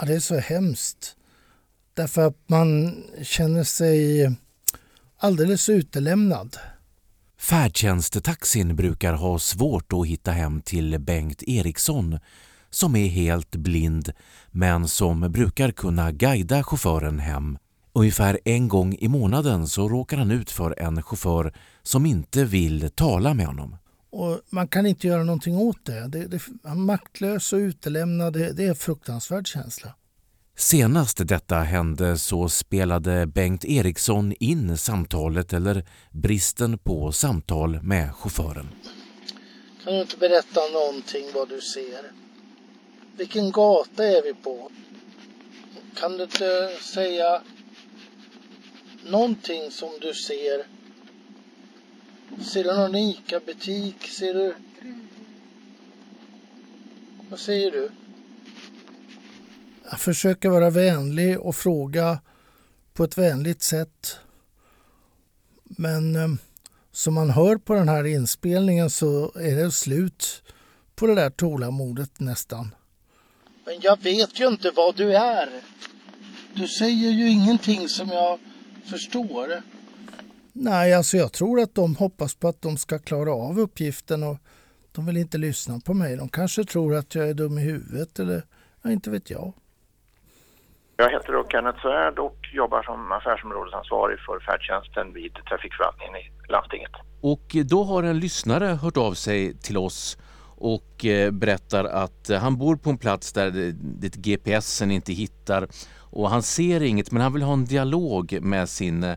Ja, det är så hemskt. Därför att man känner sig alldeles utelämnad. Färdtjänstetaxin brukar ha svårt att hitta hem till Bengt Eriksson som är helt blind men som brukar kunna guida chauffören hem. Ungefär en gång i månaden så råkar han ut för en chaufför som inte vill tala med honom. Och man kan inte göra någonting åt det. Maktlös och utelämnad, det är en fruktansvärd känsla. Senast detta hände så spelade Bengt Eriksson in samtalet eller bristen på samtal med chauffören. Kan du inte berätta någonting vad du ser? Vilken gata är vi på? Kan du inte säga någonting som du ser? Ser du någon ICA-butik? Ser du? Vad säger du? Jag försöker vara vänlig och fråga på ett vänligt sätt. Men som man hör på den här inspelningen så är det slut på det där tålamodet nästan. Men jag vet ju inte vad du är. Du säger ju ingenting som jag förstår. Nej, alltså jag tror att de hoppas på att de ska klara av uppgiften och de vill inte lyssna på mig. De kanske tror att jag är dum i huvudet eller inte vet jag. Jag heter då Kenneth Svärd och jobbar som affärsområdesansvarig för färdtjänsten vid trafikförvaltningen i landstinget. Och då har en lyssnare hört av sig till oss och berättar att han bor på en plats där GPSen inte hittar och han ser inget, men han vill ha en dialog med sin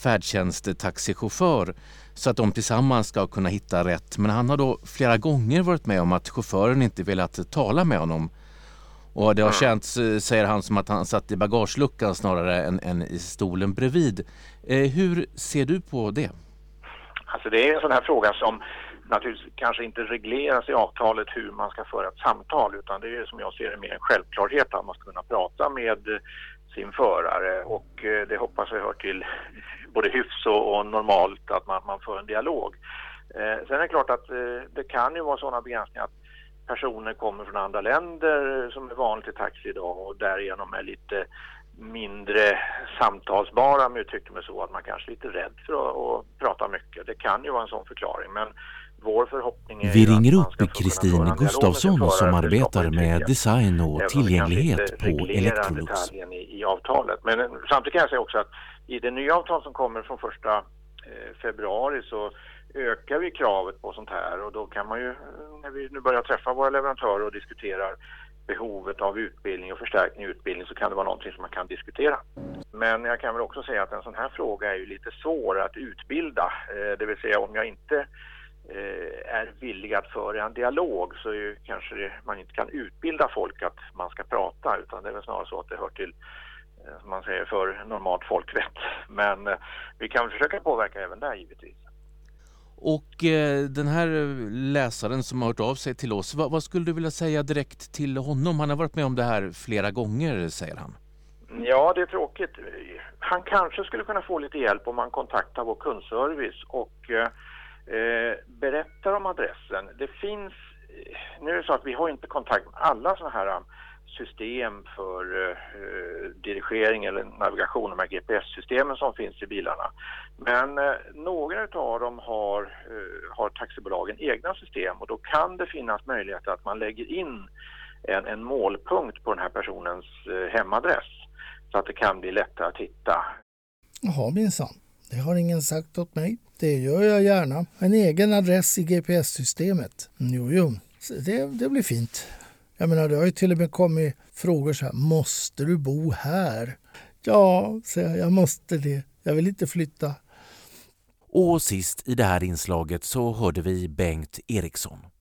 färdtjänst-taxichaufför så att de tillsammans ska kunna hitta rätt. Men han har då flera gånger varit med om att chauffören inte velat tala med honom. Och det har känts, säger han, som att han satt i bagageluckan snarare än i stolen bredvid. Hur ser du på det? Alltså det är en sån här fråga som naturligtvis kanske inte regleras i avtalet hur man ska föra ett samtal, utan det är som jag ser det mer en självklarhet att man ska kunna prata med sin förare, och det hoppas jag hör till både hyfs och normalt att man för en dialog. Sen är det klart att det kan ju vara sådana begränsningar att personer kommer från andra länder som är vanligt i taxi idag och därigenom är lite mindre samtalsbara, om jag uttrycker mig så, att man kanske är lite rädd för att prata mycket. Det kan ju vara en sån förklaring, men vår förhoppning är... Vi ringer upp Kristin Gustafsson som arbetar med design och tillgänglighet på Electrolux. I avtalet. Men samtidigt kan jag säga också att i det nya avtal som kommer från 1 februari så ökar vi kravet på sånt här, och då kan man ju, när vi nu börjar träffa våra leverantörer och diskuterar behovet av utbildning och förstärkning i utbildning, så kan det vara någonting som man kan diskutera. Men jag kan väl också säga att en sån här fråga är ju lite svår att utbilda. Det vill säga, om jag inte är villig att föra en dialog så är ju kanske man inte kan utbilda folk att man ska prata, utan det är väl snarare så att det hör till, som man säger, för normalt folkvett. Men vi kan försöka påverka även där givetvis. Och den här läsaren som har hört av sig till oss, vad skulle du vilja säga direkt till honom? Han har varit med om det här flera gånger, säger han. Ja, det är tråkigt. Han kanske skulle kunna få lite hjälp om man kontaktar vår kundservice och berättar om adressen. Det finns, nu är det så att vi har inte kontakt med alla sådana här system för dirigering eller navigation, de här GPS-systemen som finns i bilarna. Men några av dem har taxibolagen egna system, och då kan det finnas möjlighet att man lägger in en målpunkt på den här personens hemadress så att det kan bli lättare att hitta. Jaha, minsann. Det har ingen sagt åt mig. Det gör jag gärna. En egen adress i GPS-systemet. Jo. Det blir fint. Jag menar, det har ju till och med kommit frågor så här: måste du bo här? Ja, säger jag måste det. Jag vill inte flytta. Och sist i det här inslaget så hörde vi Bengt Eriksson.